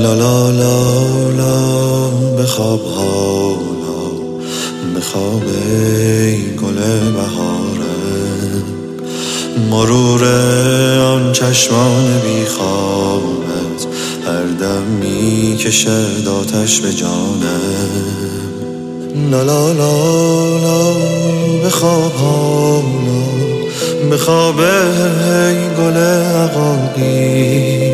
لا لا لا لا بخواب حالا، بخواب ای گل بهاره، مرور آن چشمان بیخوابت هر دم میکشد آتش به جانم. لا لا لا لا بخواب حالا، بخواب ای گل عقاقی،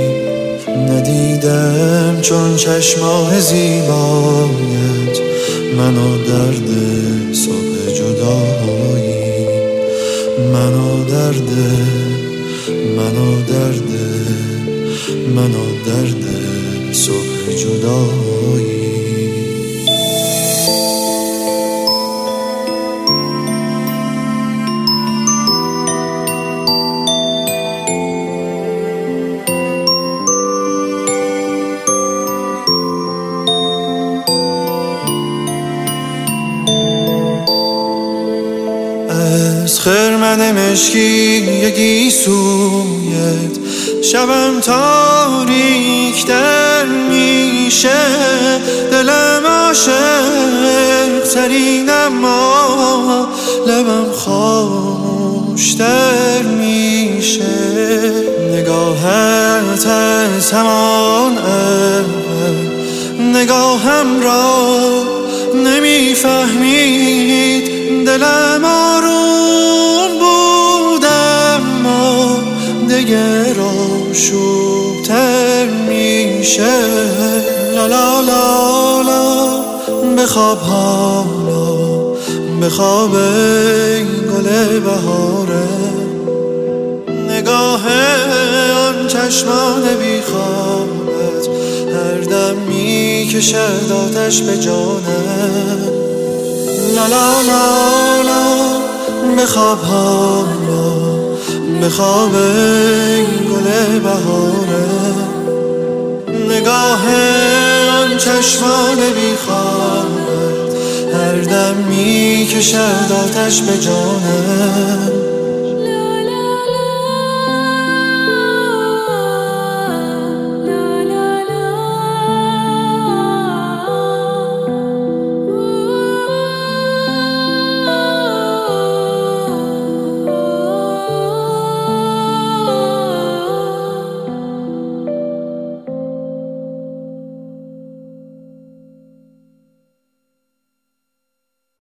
ندیدم چون چشمان زیبایت منو درد صبح جدایی، منو درد صبح جدایی. از خرمن مشکی یکی سویت شبم تاریک در میشه، دلم عاشق ترین اما لبم خاموش در میشه. نگاهت از همان اول نگاهم را نمیفهمید، دلم آروم بود اما دگر آشوب‌تر میشه. لا لا لا لا بخواب حالا، بخواب ای گل بهاره، نگاه آن چشمان بیخوابت هر دم میکشد آتش به جانم. لا لا لا لا بخواب حالا، بخواب ای گل بهاره، نگاه آن چشمان بیخوابت هر دم میکشد آتش به جانم.